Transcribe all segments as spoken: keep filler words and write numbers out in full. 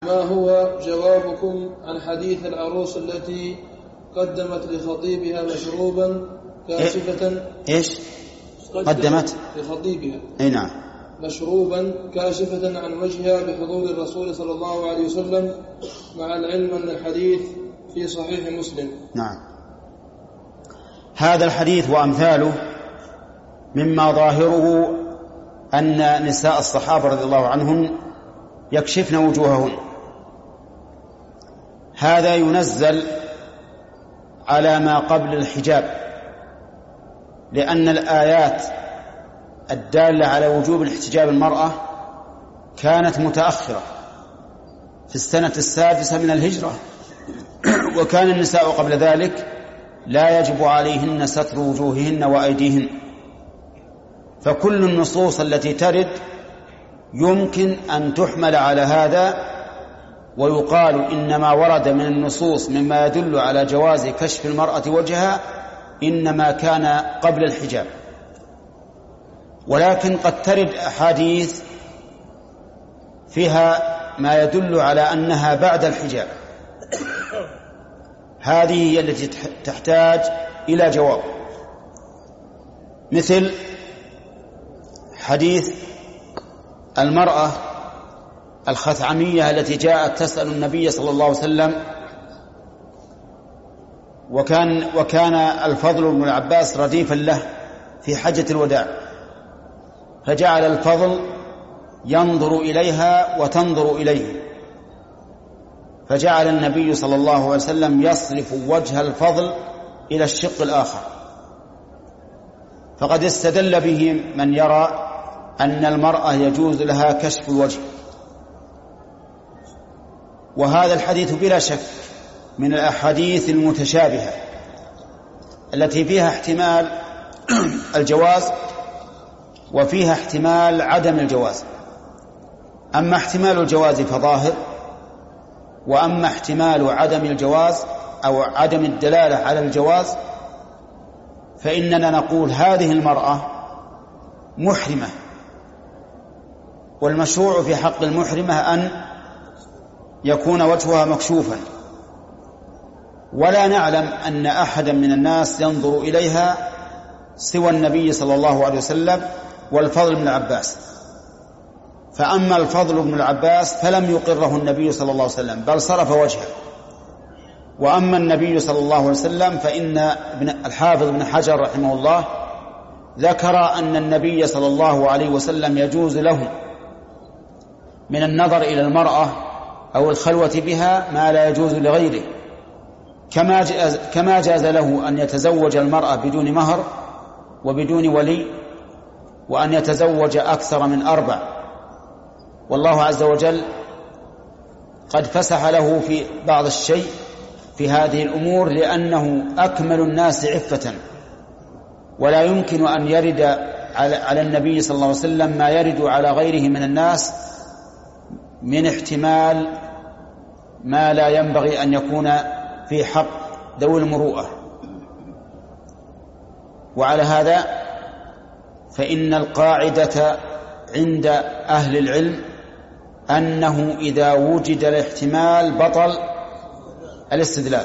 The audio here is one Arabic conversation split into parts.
ما هو جوابكم عن حديث العروس التي قدمت لخطيبها مشروبا كاشفة إيش قدمت لخطيبها أي نعم مشروبا كاشفة عن وجهها بحضور الرسول صلى الله عليه وسلم، مع العلم أن الحديث في صحيح مسلم؟ نعم. هذا الحديث وأمثاله مما ظاهره أن نساء الصحابة رضي الله عنهم يكشفن وجوههن. هذا ينزل على ما قبل الحجاب، لأن الآيات الدالة على وجوب الاحتجاب المرأة كانت متأخرة في السنة السادسة من الهجرة، وكان النساء قبل ذلك لا يجب عليهن ستر وجوههن وأيديهن. فكل النصوص التي ترد يمكن أن تحمل على هذا، ويقال إنما ورد من النصوص مما يدل على جواز كشف المرأة وجهها إنما كان قبل الحجاب. ولكن قد ترد أحاديث فيها ما يدل على أنها بعد الحجاب، هذه هي التي تحتاج إلى جواب، مثل حديث المرأة الخثعمية التي جاءت تسأل النبي صلى الله عليه وسلم، وكان, وكان الفضل بن العباس رديفا له في حجة الوداع، فجعل الفضل ينظر إليها وتنظر إليه، فجعل النبي صلى الله عليه وسلم يصرف وجه الفضل إلى الشق الآخر. فقد استدل به من يرى أن المرأة يجوز لها كشف الوجه، وهذا الحديث بلا شك من الأحاديث المتشابهة التي فيها احتمال الجواز وفيها احتمال عدم الجواز. أما احتمال الجواز فظاهر، وأما احتمال عدم الجواز أو عدم الدلالة على الجواز فإننا نقول هذه المرأة محرمة، والمشروع في حق المحرمة أن يكون وجهها مكشوفا، ولا نعلم أن أحدا من الناس ينظر إليها سوى النبي صلى الله عليه وسلم والفضل بن العباس. فأما الفضل بن العباس فلم يقره النبي صلى الله عليه وسلم بل صرف وجهه، وأما النبي صلى الله عليه وسلم فإن الحافظ بن حجر رحمه الله ذكر أن النبي صلى الله عليه وسلم يجوز له من النظر إلى المرأة أو الخلوة بها ما لا يجوز لغيره، كما جاز, كما جاز له أن يتزوج المرأة بدون مهر وبدون ولي، وأن يتزوج أكثر من أربع، والله عز وجل قد فسح له في بعض الشيء في هذه الأمور لأنه أكمل الناس عفة، ولا يمكن أن يرد على النبي صلى الله عليه وسلم ما يرد على غيره من الناس من احتمال ما لا ينبغي أن يكون في حق ذوي المروءة. وعلى هذا فإن القاعدة عند أهل العلم أنه إذا وجد الاحتمال بطل الاستدلال،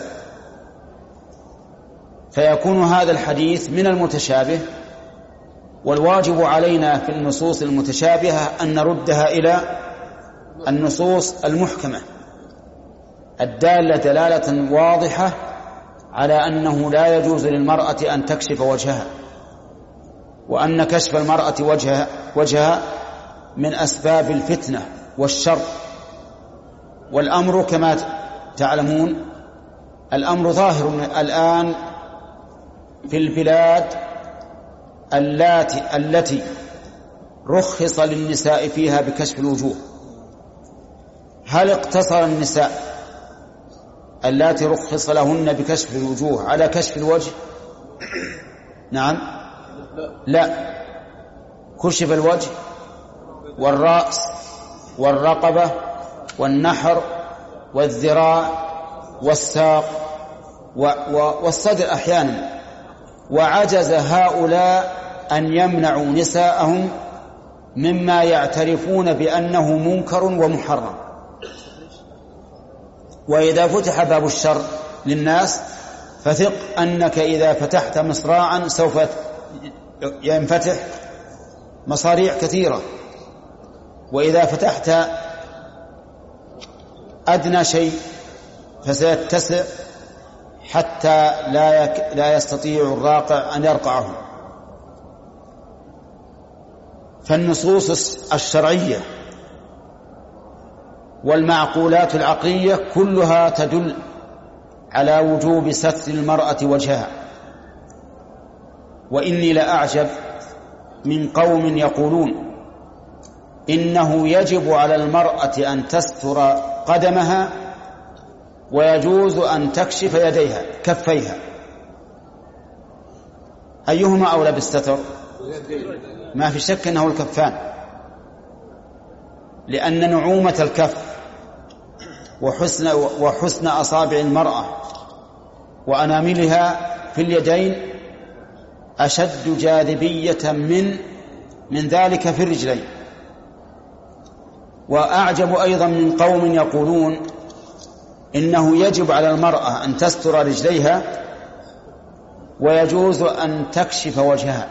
فيكون هذا الحديث من المتشابه، والواجب علينا في النصوص المتشابهة أن نردها إلى النصوص المحكمة الدالة دلالة واضحة على أنه لا يجوز للمرأة أن تكشف وجهها، وأن كشف المرأة وجهها, وجهها من أسباب الفتنة والشر. والأمر كما تعلمون الأمر ظاهر الآن في البلاد التي, التي رخص للنساء فيها بكشف الوجوه. هل اقتصر النساء اللاتي رخص لهن بكشف الوجوه على كشف الوجه؟ نعم، لا، كشف الوجه والرأس والرقبة والنحر والذراع والساق والصدر أحيانا، وعجز هؤلاء أن يمنعوا نساءهم مما يعترفون بأنه منكر ومحرم. وإذا فتح باب الشر للناس فثق أنك إذا فتحت مصراعا سوف ينفتح مصاريع كثيرة، وإذا فتحت أدنى شيء فسيتسع حتى لا يك... لا يستطيع الراقع أن يرقعه. فالنصوص الشرعية والمعقولات العقلية كلها تدل على وجوب ستر المرأة وجهها. وإني لأعجب من قوم يقولون إنه يجب على المرأة أن تستر قدمها ويجوز أن تكشف يديها كفيها، أيهما أولى بالستر؟ ما في شك أنه الكفان، لأن نعومة الكف وحسن, وحسن أصابع المرأة وأناملها في اليدين أشد جاذبية من من ذلك في الرجلين. وأعجب أيضا من قوم يقولون إنه يجب على المرأة أن تستر رجليها ويجوز أن تكشف وجهها،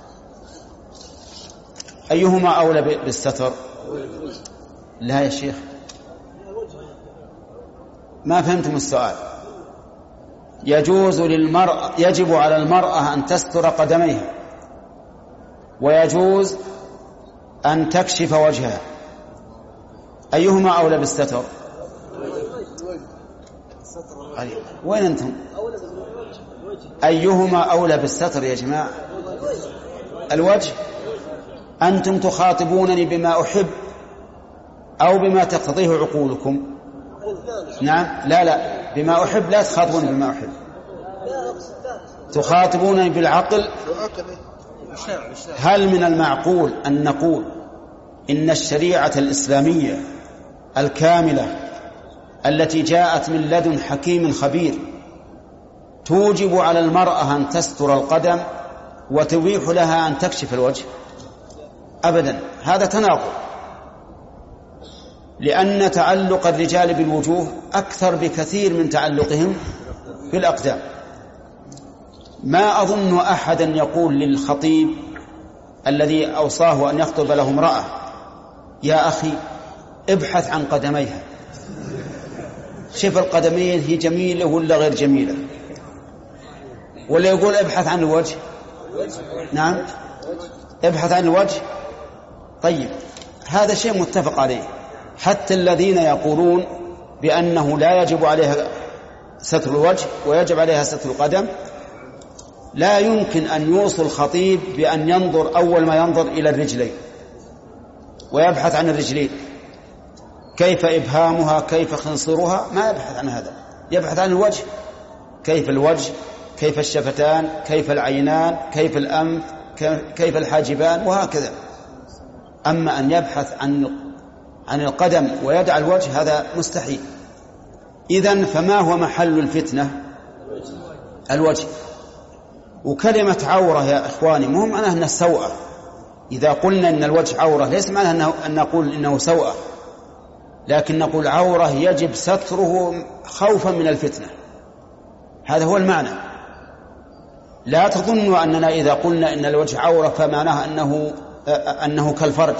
أيهما أولى بالستر؟ لا يا شيخ، ما فهمتم السؤال. يجوز للمرأة يجب على المرأة أن تستر قدميها ويجوز أن تكشف وجهها، أيهما أولى بالستر؟ وين أنتم؟ أيهما أولى بالستر يا جماعة؟ الوجه. أنتم تخاطبونني بما أحب أو بما تقتضيه عقولكم؟ نعم. لا لا بما أحب، لا تخاطبوني بما أحب، تخاطبونني بالعقل. هل من المعقول أن نقول إن الشريعة الإسلامية الكاملة التي جاءت من لدن حكيم خبير توجب على المرأة أن تستر القدم وتبيح لها أن تكشف الوجه؟ أبدا، هذا تناقض، لأن تعلق الرجال بالوجوه أكثر بكثير من تعلقهم بالأقدام. ما أظن أحدا يقول للخطيب الذي أوصاه أن يخطب له امرأة يا أخي ابحث عن قدميها، شوف القدمين هي جميلة ولا غير جميلة، ولا يقول ابحث عن الوجه. نعم، ابحث عن الوجه. طيب، هذا شيء متفق عليه. حتى الذين يقولون بأنه لا يجب عليها ستر الوجه ويجب عليها ستر القدم لا يمكن أن يوصل الخطيب بأن ينظر أول ما ينظر إلى الرجلين ويبحث عن الرجلين، كيف إبهامها، كيف خنصرها، ما يبحث عن هذا، يبحث عن الوجه، كيف الوجه، كيف الشفتان، كيف العينان، كيف الأنف، كيف الحاجبان، وهكذا. أما أن يبحث عن عن القدم ويدع الوجه هذا مستحيل. إذن فما هو محل الفتنة؟ الوجه. وكلمة عورة يا إخواني مو معناها أنها سوءة. إذا قلنا أن الوجه عورة ليس معناها أن نقول إنه سوءة، لكن نقول عورة يجب ستره خوفا من الفتنة، هذا هو المعنى. لا تظنوا أننا إذا قلنا إن الوجه عورة فمعناها أنه أنه كالفرج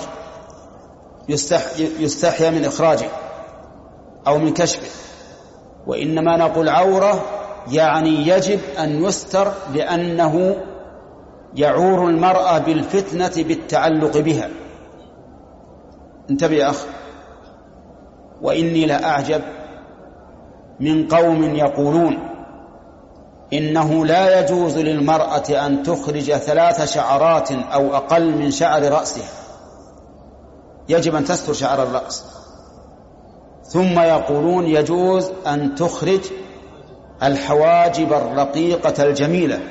يستحيا من إخراجه أو من كشفه، وإنما نقول عورة يعني يجب أن يستر لأنه يعور المرأة بالفتنة بالتعلق بها. انتبه يا أخ. وإني لأعجب من قوم يقولون إنه لا يجوز للمرأة أن تخرج ثلاث شعرات أو أقل من شعر رأسها، يجب أن تستر شعر الرأس، ثم يقولون يجوز أن تخرج الحواجب الرقيقة الجميلة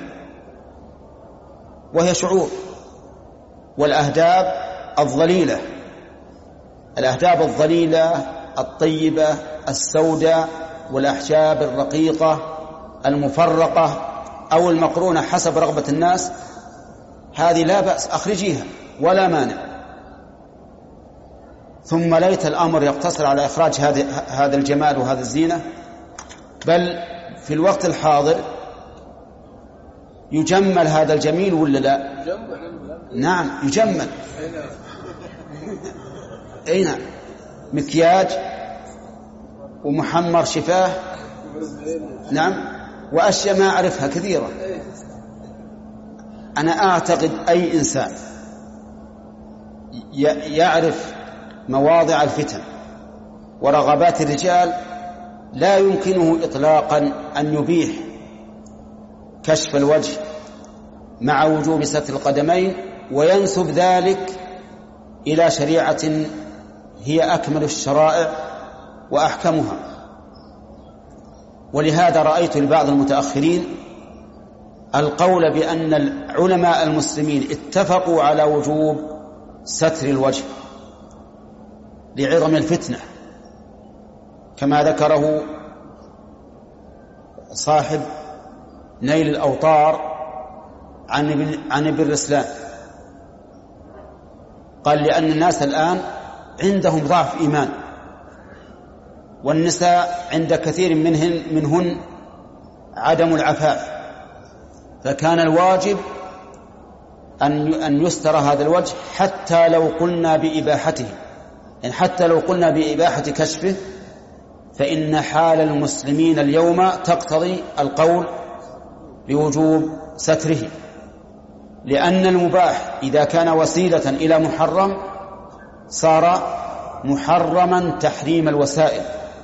وهي شعور، والأهداب الظليلة، الأهداب الظليلة الطيبة السوداء، والأحجاب الرقيقة المفرقة أو المقرونة حسب رغبة الناس، هذه لا بأس، أخرجيها ولا مانع. ثم ليت الأمر يقتصر على إخراج هذا الجمال وهذا الزينة، بل في الوقت الحاضر يجمل هذا الجميل ولا لا؟ نعم يجمل. أي نعم، مكياج ومحمر شفاه، نعم، وأشياء ما أعرفها كثيرة. أنا أعتقد أي إنسان يعرف مواضع الفتن ورغبات الرجال لا يمكنه إطلاقا أن يبيح كشف الوجه مع وجوب ستر القدمين وينسب ذلك إلى شريعة هي أكمل الشرائع وأحكمها. ولهذا رأيت لبعض المتأخرين القول بأن العلماء المسلمين اتفقوا على وجوب ستر الوجه لعظم الفتنة، كما ذكره صاحب نيل الأوطار عن ابن رسلان، قال لأن الناس الآن عندهم ضعف إيمان، والنساء عند كثير منهن, منهن عدم العفاف، فكان الواجب أن أن يستر هذا الوجه حتى لو قلنا بإباحته، يعني حتى لو قلنا بإباحة كشفه فإن حال المسلمين اليوم تقتضي القول بوجوب ستره، لأن المباح إذا كان وسيلة إلى محرم صار محرما تحريم الوسائل.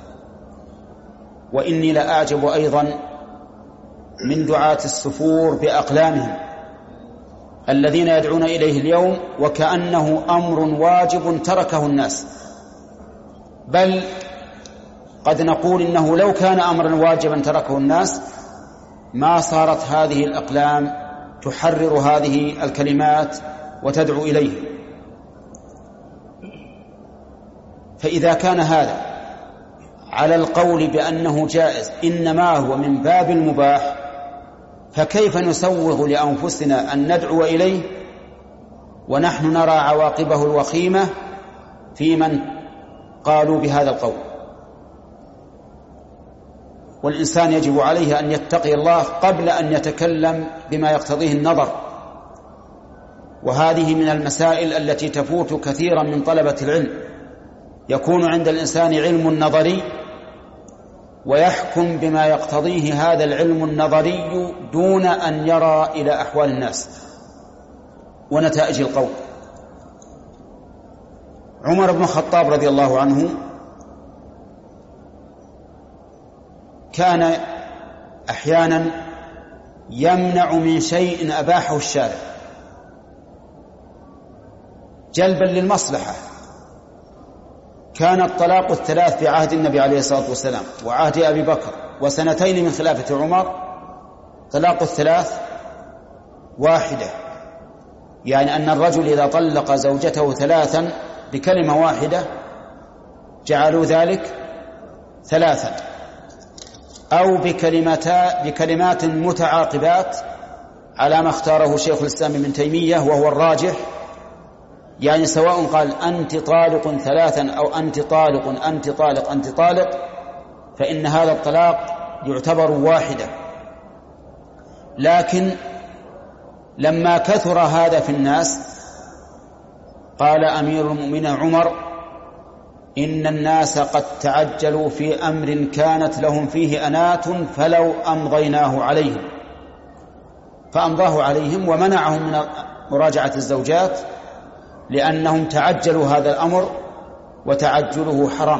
وإني لأعجب أيضا من دعاة السفور بأقلامهم الذين يدعون إليه اليوم وكأنه أمر واجب تركه الناس، بل قد نقول إنه لو كان أمرا واجبا تركه الناس ما صارت هذه الأقلام تحرر هذه الكلمات وتدعو إليه. فإذا كان هذا على القول بأنه جائز إنما هو من باب المباح، فكيف نسوغ لأنفسنا أن ندعو إليه ونحن نرى عواقبه الوخيمة في من قالوا بهذا القول؟ والإنسان يجب عليه أن يتقي الله قبل أن يتكلم بما يقتضيه النظر، وهذه من المسائل التي تفوت كثيرا من طلبة العلم. يكون عند الإنسان علم نظري ويحكم بما يقتضيه هذا العلم النظري دون أن يرى إلى أحوال الناس ونتائج القول. عمر بن الخطاب رضي الله عنه كان أحيانا يمنع من شيء أباحه الشارع جلبا للمصلحة. كان الطلاق الثلاث في عهد النبي عليه الصلاة والسلام وعهد أبي بكر وسنتين من خلافة عمر، طلاق الثلاث واحدة، يعني أن الرجل إذا طلق زوجته ثلاثا بكلمة واحدة جعلوا ذلك ثلاثا، أو بكلمات متعاقبات على ما اختاره شيخ الإسلام ابن تيمية وهو الراجح، يعني سواء قال أنت طالق ثلاثا أو أنت طالق أنت طالق أنت طالق فإن هذا الطلاق يعتبر واحدة. لكن لما كثر هذا في الناس قال أمير المؤمنين عمر إن الناس قد تعجلوا في أمر كانت لهم فيه أنات فلو أمضيناه عليهم، فأمضاه عليهم ومنعهم من مراجعة الزوجات لأنهم تعجلوا هذا الأمر وتعجله حرام.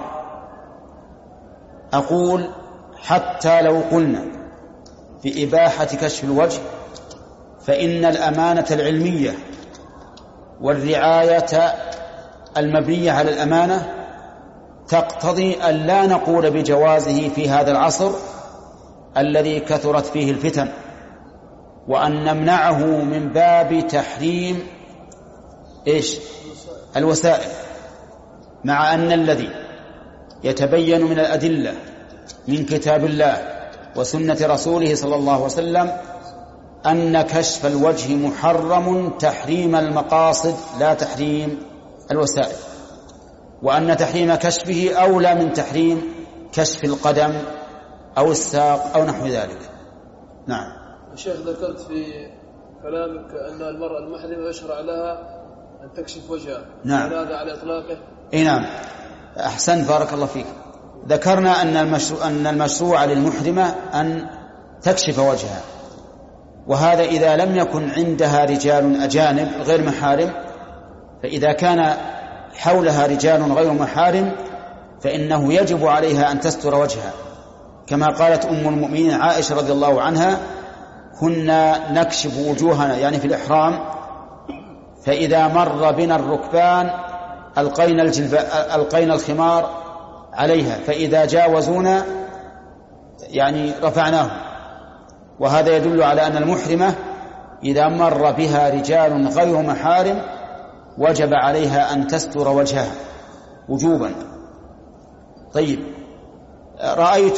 أقول حتى لو قلنا في إباحة كشف الوجه فإن الأمانة العلمية والرعاية المبنية على الأمانة تقتضي أن لا نقول بجوازه في هذا العصر الذي كثرت فيه الفتن، وأن نمنعه من باب تحريم إيش؟ الوسائل، مع أن الذي يتبين من الأدلة من كتاب الله وسنة رسوله صلى الله عليه وسلم أن كشف الوجه محرم تحريم المقاصد لا تحريم الوسائل. وأن تحريم كشفه أولى من تحريم كشف القدم أو الساق أو نحو ذلك. نعم. الشيخ ذكرت في كلامك أن المرأة المحرمة يشرع لها أن تكشف وجهها. نعم. هذا على إطلاقه؟ إيه نعم، أحسن، بارك الله فيك. ذكرنا أن المشروع, أن المشروع للمحرمة أن تكشف وجهها، وهذا إذا لم يكن عندها رجال أجانب غير محارم. فإذا كان حولها رجال غير محارم فإنه يجب عليها أن تستر وجهها، كما قالت أم المؤمنين عائشة رضي الله عنها: كنا نكشف وجوهنا يعني في الإحرام، فإذا مر بنا الركبان ألقينا, ألقينا الخمار عليها، فإذا جاوزونا يعني رفعناه. وهذا يدل على أن المحرمة إذا مر بها رجال غير محارم وجب عليها أن تستر وجهها وجوبا. طيب، رأيت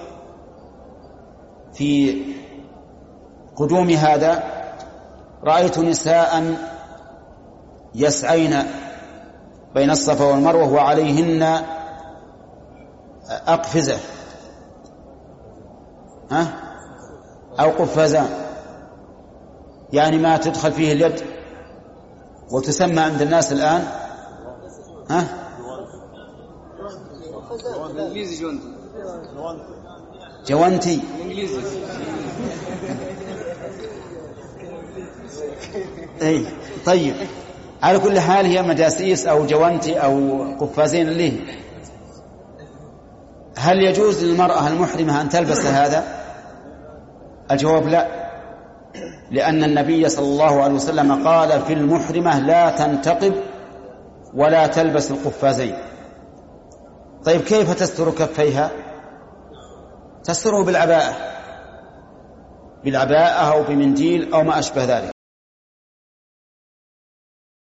في قدوم هذا رأيت نساء يسعين بين الصفا والمروة وعليهن أقفزة ها أو قفازان، يعني ما تدخل فيه اليد، وتسمى عند الناس الآن ها جوانتي. أي طيب، على كل حال هي مجاسيس أو جوانتي أو قفازين اللي. هل يجوز للمرأة المحرمة أن تلبس هذا؟ الجواب لا، لأن النبي صلى الله عليه وسلم قال في المحرمة: لا تنتقب ولا تلبس القفازين. طيب، كيف تستر كفيها؟ تستره بالعباءة بالعباءة أو بمنديل أو ما أشبه ذلك.